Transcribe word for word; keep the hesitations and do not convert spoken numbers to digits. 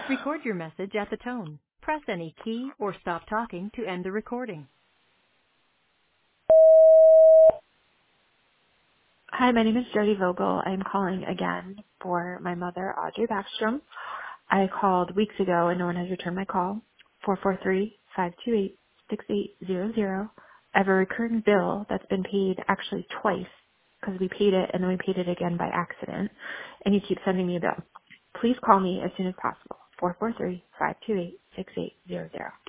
Record your message at the tone. Press any key or stop talking to end the recording. Hi, my name is Jody Vogel. I'm calling again for my mother, Audrey Backstrom. I called weeks ago and no one has returned my call. four four three, five two eight, six eight zero zero. I have a recurring bill that's been paid actually twice because we paid it and then we paid it again by accident. And you keep sending me a bill. Please call me as soon as possible. four four three, five two eight, six eight zero zero.